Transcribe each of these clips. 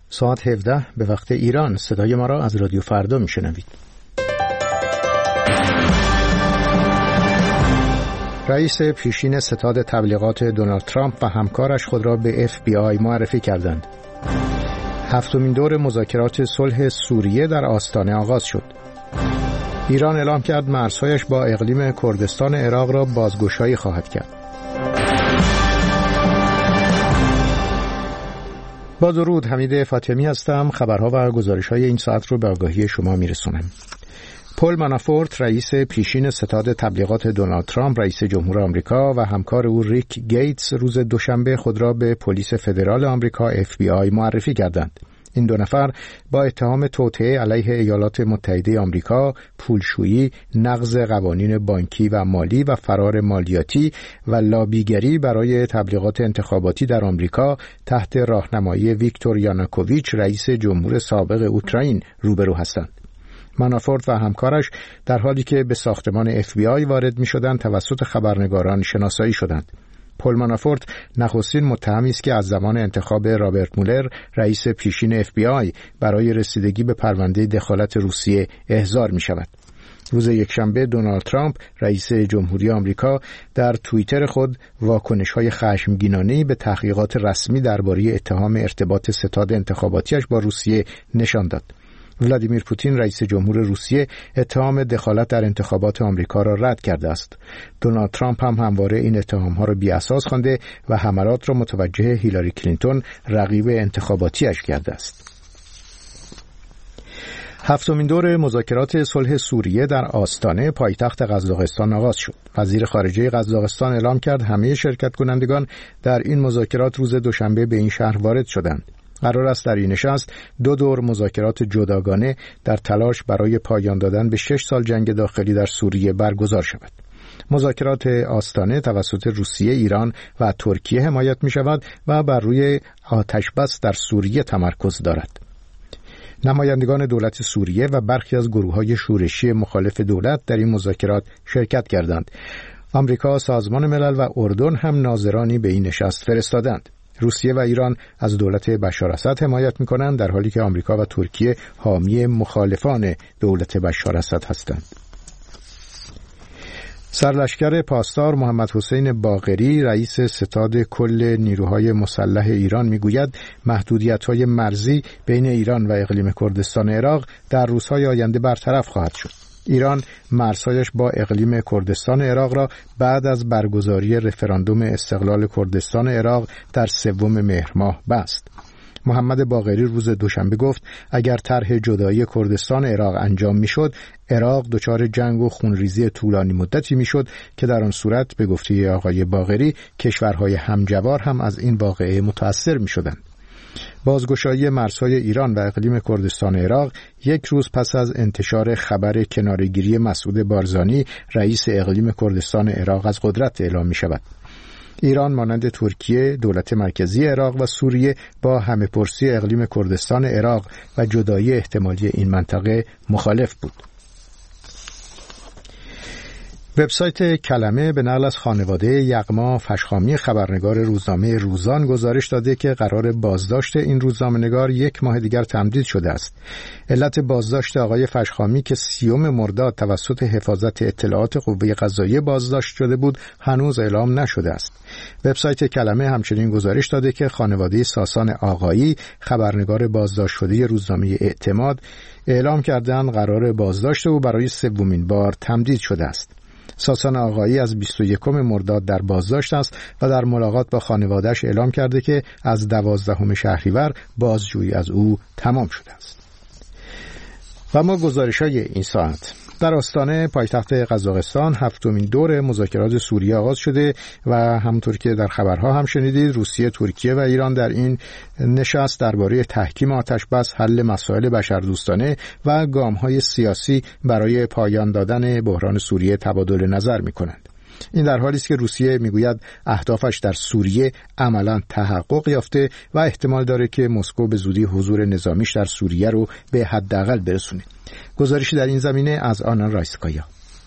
ساعت 17 به وقت ایران. صدای ما را از رادیو فردا میشنوید. رئیس پیشین ستاد تبلیغات دونالد ترامپ و همکارش خود را به FBI معرفی کردند. هفتمین دور مذاکرات صلح سوریه در آستانه آغاز شد. ایران اعلام کرد مرزهایش با اقلیم کردستان عراق را بازگشایی خواهد کرد. با درود، حمید فاطمی هستم. خبرها و گزارش‌های این ساعت رو به آگاهی شما میرسونم. پل مانافورت، رئیس پیشین ستاد تبلیغات دونالد ترامپ رئیس جمهور آمریکا و همکار او ریک گیتس روز دوشنبه خود را به پلیس فدرال آمریکا FBI معرفی کردند. این دو نفر با اتهام توطئه علیه ایالات متحده آمریکا، پولشویی، نقض قوانین بانکی و مالی و فرار مالیاتی و لابیگری برای تبلیغات انتخاباتی در آمریکا تحت راهنمایی ویکتور یانوکوویچ، رئیس جمهور سابق اوکراین، روبرو هستند. مانافورت و همکارش در حالی که به ساختمان FBI وارد می‌شدند توسط خبرنگاران شناسایی شدند. پل مانافورت نخستین متهمی است که از زمان انتخاب رابرت مولر رئیس پیشین FBI برای رسیدگی به پرونده دخالت روسیه احضار می شود. روز یکشنبه دونالد ترامپ رئیس جمهوری آمریکا در توییتر خود واکنش‌های خشمگینانه‌ای به تحقیقات رسمی درباره اتهام ارتباط ستاد انتخاباتیش با روسیه نشان داد. ولادیمیر پوتین رئیس جمهور روسیه اتهام دخالت در انتخابات آمریکا را رد کرده است. دونالد ترامپ هم همواره این اتهام‌ها را بی‌اساس خوانده و حملات را متوجه هیلاری کلینتون رقیب انتخاباتیش کرده است. هفتمین دور مذاکرات صلح سوریه در آستانه پایتخت قزاقستان آغاز شد. وزیر خارجه قزاقستان اعلام کرد همه شرکت کنندگان در این مذاکرات روز دوشنبه به این شهر وارد شدند. قرار است در این نشست 2 دور مذاکرات جداگانه در تلاش برای پایان دادن به 6 سال جنگ داخلی در سوریه برگزار شود. مذاکرات آستانه توسط روسیه، ایران و ترکیه حمایت می شود و بر روی آتش‌بس در سوریه تمرکز دارد. نمایندگان دولت سوریه و برخی از گروه‌های شورشی مخالف دولت در این مذاکرات شرکت کردند. آمریکا، سازمان ملل و اردن هم ناظرانی به این نشست فرستادند. روسیه و ایران از دولت بشار اسد حمایت می‌کنند در حالی که آمریکا و ترکیه حامی مخالفان دولت بشار اسد هستند. سرلشکر پاسدار محمد حسین باقری رئیس ستاد کل نیروهای مسلح ایران میگوید محدودیت‌های مرزی بین ایران و اقلیم کردستان عراق در روزهای آینده برطرف خواهد شد. ایران مرزهایش با اقلیم کردستان عراق را بعد از برگزاری رفراندوم استقلال کردستان عراق در 3 مهر ماه بست. محمد باقری روز دوشنبه گفت اگر طرح جدایی کردستان عراق انجام میشد، عراق دچار جنگ و خونریزی طولانی مدتی میشد که در آن صورت به گفته آقای باقری کشورهای همجوار هم از این واقعه متأثر میشدند. بازگشایی مرزهای ایران و اقلیم کردستان عراق 1 روز پس از انتشار خبر کناره‌گیری مسعود بارزانی رئیس اقلیم کردستان عراق از قدرت اعلام می شود. ایران مانند ترکیه، دولت مرکزی عراق و سوریه با همه‌پرسی اقلیم کردستان عراق و جدایی احتمالی این منطقه مخالف بود. وبسایت کلمه به نقل از خانواده یغما فشخامی خبرنگار روزنامه روزان گزارش داده که قرار بازداشت این روزنامه‌نگار 1 ماه دیگر تمدید شده است. علت بازداشت آقای فشخامی که 30 مرداد توسط حفاظت اطلاعات قوه قضاییه بازداشت شده بود هنوز اعلام نشده است. وبسایت کلمه همچنین گزارش داده که خانواده ساسان آقایی خبرنگار بازداشت شده روزنامه اعتماد اعلام کردند قرار بازداشت او برای 3مین بار تمدید شده است. ساسان آقایی از 21 مرداد در بازداشت است و در ملاقات با خانواده‌اش اعلام کرده که از 12 شهریور بازجویی از او تمام شده است. و ما گزارش‌های این ساعت در آستانه پایتخت قزاقستان 7مین دور مذاکرات سوریه آغاز شده و همونطور که در خبرها هم شنیدید روسیه، ترکیه و ایران در این نشست درباره تحکیم آتش‌بس، حل مسائل بشردوستانه و گام‌های سیاسی برای پایان دادن بحران سوریه تبادل نظر می‌کنند. این در حالی است که روسیه میگوید اهدافش در سوریه عملاً تحقق یافته و احتمال داره که مسکو به زودی حضور نظامیش در سوریه رو به حداقل برسونه. گزارشی در این زمینه از آنان رایسکایا.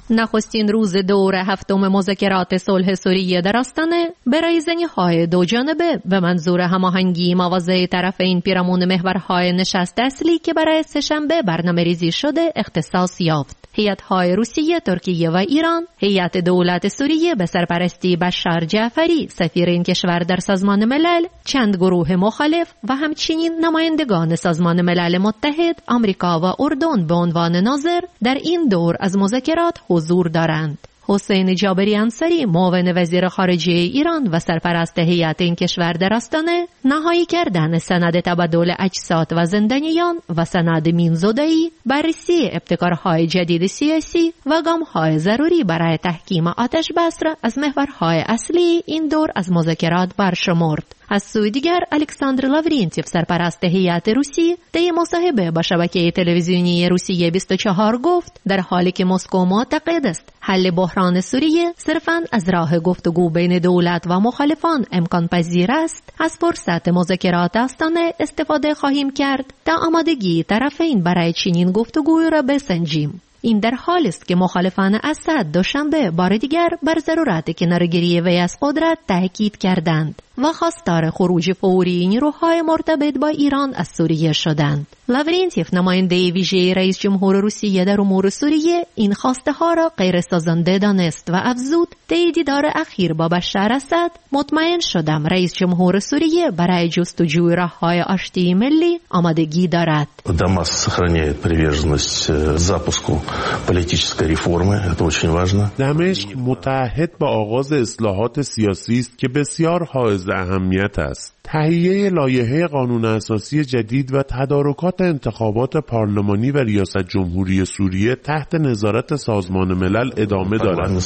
نخستین روز دور هفتم مذاکرات صلح سوریه در آستانه برای زنی‌های دو جانبه به منظور هماهنگی مواضع طرفین پیرامون محورهای نشست اصلی که برای سه‌شنبه برنامه‌ریزی شده اختصاص یافت. هیئت‌های روسیه، ترکیه و ایران، هیئت دولت سوریه به سرپرستی بشار جعفری سفیر این کشور در سازمان ملل، چند گروه مخالف و همچنین نمایندگان سازمان ملل متحد، آمریکا و اردن به عنوان ناظر در این دور از مذاکرات حضور دارند. حسین جابری انصاری، معاون وزیر خارجه ایران و سرپرست هیئت این کشور در آستانه، نهایی کردن سند تبادل اجساد و زندانیان و سند مین‌زدایی، بررسی ابتکارهای جدید سیاسی و گام‌های ضروری برای تحکیم آتش بس را از محورهای اصلی این دور از مذاکرات برشمرد. از سوی دیگر الکساندر لاورینتیف، سرپرست هیئت روسی، طی مصاحبه با شبکه تلویزیونی روسیه 24 گفت در حالی که مسکو معتقد است حل بحران سوریه صرفاً از راه گفتگو بین دولت و مخالفان امکان پذیر است، از فرصت مذاکرات آستانه استفاده خواهیم کرد تا آمادگی طرفین برای چنین گفتگوی را بسنجیم. این در حالی است که مخالفان اسد دوشنبه بار دیگر بر ضرورت کناره‌گیری وی از قدرت تاکید کردند و خواستار خروج فوری نیروهای مرتبط با ایران از سوریه شدند. لاورینتیف، نماینده ویژه رئیس جمهور روسیه در امور سوریه، این خواسته ها را غیر سازنده دانست و افزود طی دیدار اخیر با بشار اسد مطمئن شدم رئیس جمهور سوریه برای جستجوی راه‌های آشتی ملی آمادگی دارد. Дамаск сохраняет приверженность запуску политической реформы. Это очень важно. دمشق متعهد به آغاز اصلاحات سیاسی است که بسیار حائز اهمیت است. تهیه لایحه قانون اساسی جدید و تدارکات انتخابات پارلمانی و ریاست جمهوری سوریه تحت نظارت سازمان ملل ادامه دارد.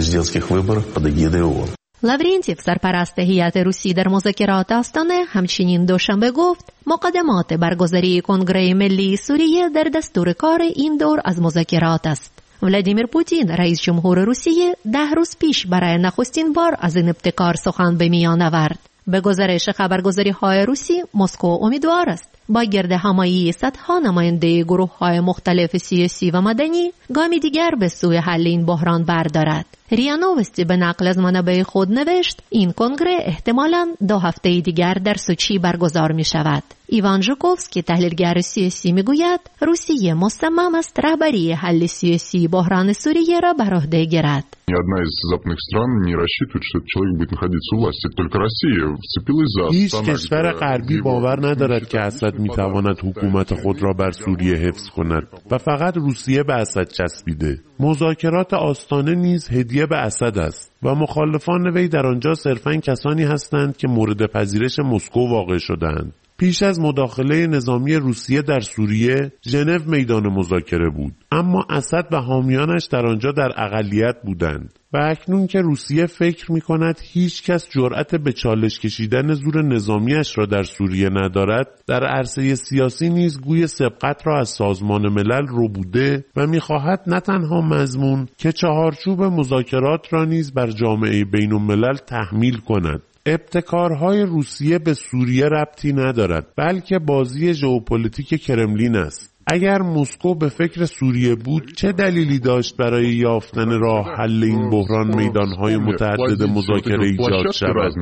لاورینتیف، سرپرست هیئت روسی در مذاکرات آستانه، همچنین دوشنبه گفت مقدمات برگزاری کنگره ملی سوریه در دستور کار این دور از مذاکرات است. ولادیمیر پوتین، رئیس جمهور روسیه، 10 روز پیش برای نخستین بار از این ابتکار سخن به میان آورد. به گزارش خبرگزاری‌های روسی، مسکو امیدوار است با گرد همایی صدها نماینده گروه‌های مختلف سیاسی و مدنی گامی دیگر به سوی حل این بحران بردارد. ریا نوستی به نقل از منابع خود نوشت این کنگره احتمالاً 2 هفته دیگر در سوچی برگزار می شود. ایوان ژوکوفسکی، تحلیلگر سیاسی، می گوید روسیه مصمم است رهبری حل سیاسی بحران سوریه را بر عهده گیرد. هیچ کشور غربی باور ندارد که اسد می تواند حکومت خود را بر سوریه حفظ کند و فقط روسیه به اسد چسبیده. مذاکرات آستانه نیز هدیه به اسد است و مخالفان وی در آنجا صرفاً کسانی هستند که مورد پذیرش مسکو واقع شدند. پیش از مداخله نظامی روسیه در سوریه، ژنو میدان مذاکره بود، اما اسد و حامیانش در آنجا در اقلیت بودند و اکنون که روسیه فکر می‌کند هیچ کس جرأت به چالش کشیدن زور نظامیش را در سوریه ندارد، در عرصه سیاسی نیز گوی سبقت را از سازمان ملل ربوده و می‌خواهد نه تنها مضمون که چهارچوب مذاکرات را نیز بر جامعه بین‌الملل تحمیل کند. ابتکارهای روسیه به سوریه ربطی ندارد، بلکه بازی ژئوپلیتیک کرملین است. اگر مسکو به فکر سوریه بود، چه دلیلی داشت برای یافتن راه حل این بحران میدانهای متعدد مذاکره ایجاد شود؟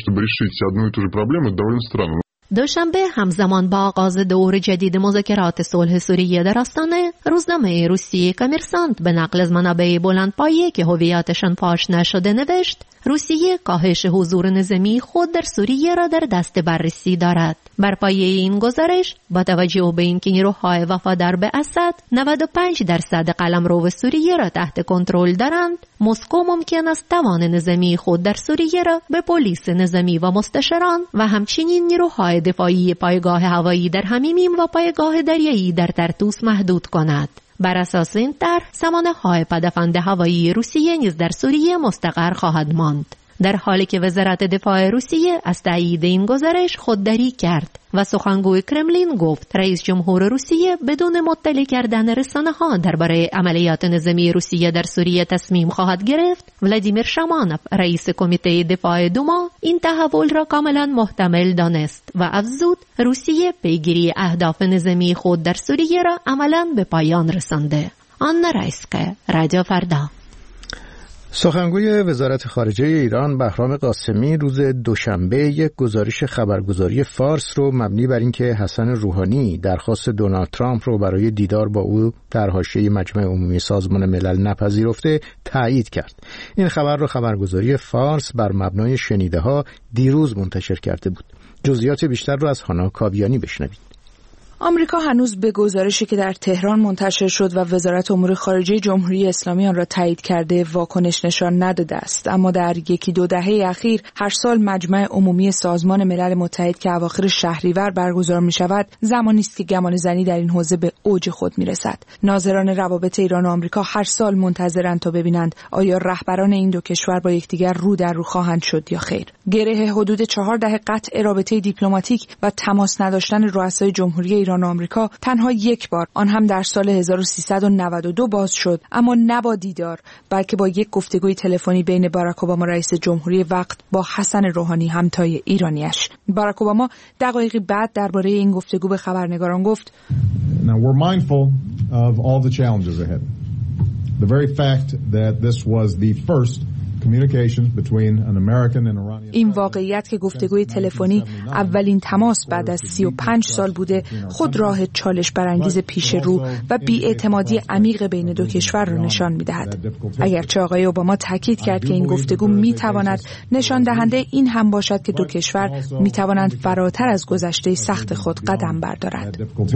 دوشنبه همزمان با آغاز دور جدید مذاکرات صلح سوریه در آستانه، روزنامه روسیه کامرسانت به نقل از منابع بلندپایه که هویتشان فاش نشده نوشت روسیه کاهش حضور نظامی خود در سوریه را در دست بررسی دارد. بر پایه این گزارش، با توجه به اینکه نیروهای وفادار به اسد 95% قلمرو سوریه را تحت کنترل دارند، مسکو ممکن است توان نظامی خود در سوریه را به پلیس نظامی و مستشاران و همچنین نیروهای دفاعی پایگاه هوایی در حمیمیم و پایگاه دریایی در ترتوس محدود کند. بر اساس این طرح، سامانه‌های پدافند هوایی روسیه نیز در سوریه مستقر خواهد ماند. در حالی که وزارت دفاع روسیه از تایید این گزارش خودداری کرد و سخنگوی کرملین گفت رئیس جمهور روسیه بدون مطلع کردن رسانه‌ها درباره عملیات نظامی روسیه در سوریه تصمیم خواهد گرفت. ولادیمیر شامانوف، رئیس کمیته دفاع دوما، این تحول را کاملا محتمل دانست و افزود روسیه پیگیری اهداف نظامی خود در سوریه را عملا به پایان رسانده. آن رئیسقه رادیو فردا. سخنگوی وزارت خارجه ایران بهرام قاسمی روز دوشنبه یک گزارش خبرگزاری فارس رو مبنی بر اینکه حسن روحانی درخواست دونالد ترامپ رو برای دیدار با او در حاشیه مجمع عمومی سازمان ملل نپذیرفته تایید کرد. این خبر رو خبرگزاری فارس بر مبنای شنیده‌ها دیروز منتشر کرده بود. جزئیات بیشتر رو از هانا کاویانی بشنوید. آمریکا هنوز به گزارشی که در تهران منتشر شد و وزارت امور خارجه جمهوری اسلامی آن را تایید کرده واکنش نشان نداده است، اما در یکی دو دهه اخیر هر سال مجمع عمومی سازمان ملل متحد که اواخر شهریور برگزار می شود زمانی است که گمانه‌زنی در این حوزه به اوج خود می رسد. ناظران روابط ایران و آمریکا هر سال منتظرند تا ببینند آیا رهبران این دو کشور با یکدیگر رو در رو خواهند شد یا خیر. گره حدود 4 دهه قطع رابطه دیپلماتیک و تماس نداشتن رؤسای جمهوری ایران و آمریکا تنها یک بار، آن هم در سال 1392 باز شد، اما نه با دیدار بلکه با یک گفتگوی تلفنی بین باراک اوباما رئیس جمهوری وقت با حسن روحانی همتای ایرانیش. باراک اوباما دقایقی بعد درباره این گفتگو به خبرنگاران گفت: Now we're mindful of all the challenges ahead. The very fact that this was the first این واقعیت که گفتگوی تلفنی اولین تماس بعد از 35 سال بوده خود راه چالش برانگیز پیش رو و بی‌اعتمادی عمیق بین دو کشور را نشان می‌دهد. اگرچه آقای اوباما تاکید کرد که این گفتگو می‌تواند نشان دهنده این هم باشد که دو کشور می‌توانند فراتر از گذشته سخت خود قدم بردارند.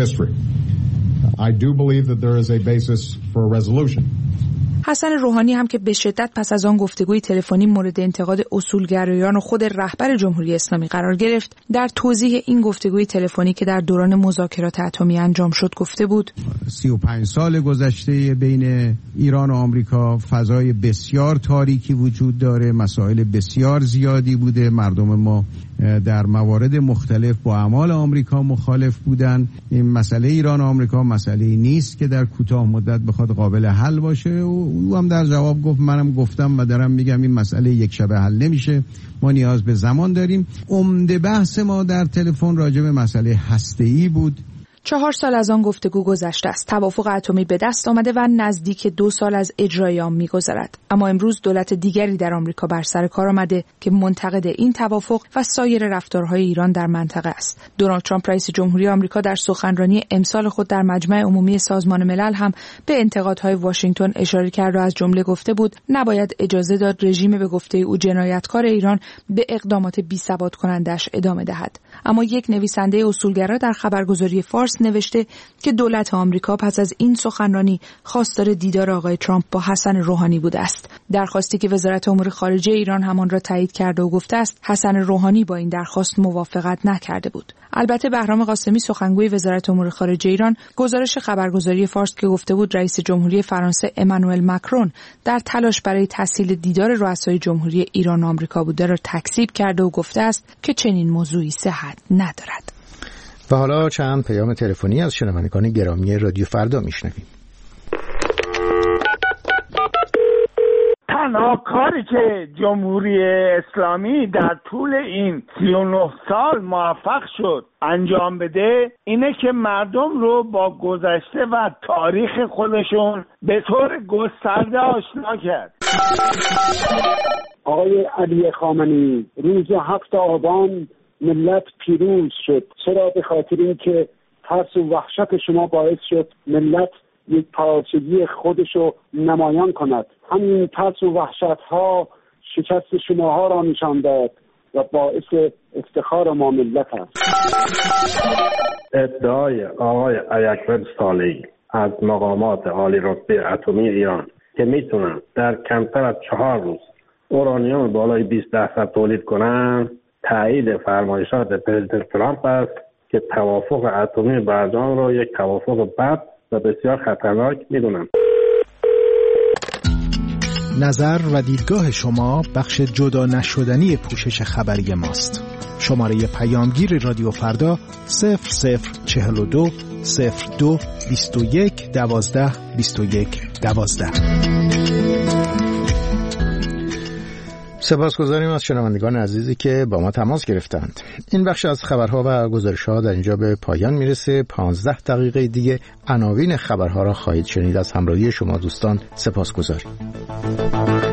حسن روحانی هم که به شدت پس از آن گفتگوی تلفنی مورد انتقاد اصولگرایان و خود رهبر جمهوری اسلامی قرار گرفت، در توضیح این گفتگوی تلفنی که در دوران مذاکرات اتمی انجام شد گفته بود: 35 سال گذشته بین ایران و آمریکا فضای بسیار تاریکی وجود داره، مسائل بسیار زیادی بوده، مردم ما در موارد مختلف با اعمال آمریکا مخالف بودن. این مسئله ایران و آمریکا مسئله‌ای نیست که در کوتاه مدت بخواد قابل حل باشه. او هم در جواب گفت منم گفتم و دارم میگم این مسئله یک شبه حل نمیشه، ما نیاز به زمان داریم. عمده بحث ما در تلفن راجع به مسئله هسته‌ای بود. 4 سال از آن گفتگو گذشته است. توافق اتمی به دست آمده و نزدیک 2 سال از اجرای آن می‌گذرد. اما امروز دولت دیگری در آمریکا بر سر کار آمده که منتقد این توافق و سایر رفتارهای ایران در منطقه است. دونالد ترامپ رئیس جمهوری آمریکا در سخنرانی امسال خود در مجمع عمومی سازمان ملل هم به انتقادهای واشنگتن اشاره کرد و از جمله گفته بود نباید اجازه داد رژیم به گفته او جنایتکار ایران به اقدامات بی‌ثبات کنندش ادامه دهد. اما یک نویسنده اصولگرا در خبرگزاری فارس نوشته که دولت آمریکا پس از این سخنرانی خواستار دیدار آقای ترامپ با حسن روحانی بوده است. درخواستی که وزارت امور خارجه ایران همان را تایید کرده و گفته است حسن روحانی با این درخواست موافقت نکرده بود. البته بهرام قاسمی سخنگوی وزارت امور خارجه ایران گزارش خبرگزاری فارس که گفته بود رئیس جمهوری فرانسه امانوئل ماکرون در تلاش برای تسهیل دیدار رؤسای جمهوری ایران و آمریکا بوده را تکذیب کرده و گفته است که چنین موضوعی صحت ندارد. و حالا چند پیام تلفنی از شنوندگان گرامی رادیو فردا میشنویم. تنها کاری که جمهوری اسلامی در طول این 39 سال موفق شد انجام بده اینه که مردم رو با گذشته و تاریخ خودشون به طور گسترده آشنا کرد. آقای علی خامنه‌ای، روز 7 آبان ملت پیروز شد. چرا؟ به خاطر اینکه ترس و وحشت شما باعث شد ملت یک پارچگی خودشو نمایان کند. همین ترس و وحشت ها شکست شماها را نشان داد و باعث افتخار ما ملت است. ادعای آقای اکبر صالحی از مقامات عالی رتبه اتمی ایران که میتونن در کمتر از 4 روز اورانیوم بالای 20% تولید کنن تایید فرمایشات پرزیدنت ترامپ است که توافق اتمی برجام را یک توافق بد و بسیار خطرناک میدونم. نظر و دیدگاه شما بخش جدا نشدنی پوشش خبری ماست. شماره پیامگیر رادیو فردا 0042 02 21 12 21 12. سپاسگزاریم از شنوندگان عزیزی که با ما تماس گرفتند. این بخش از خبرها و گزارش‌ها در اینجا به پایان میرسه. 15 دقیقه دیگه عناوین خبرها را خواهید شنید. از همراهی شما دوستان سپاسگزاریم.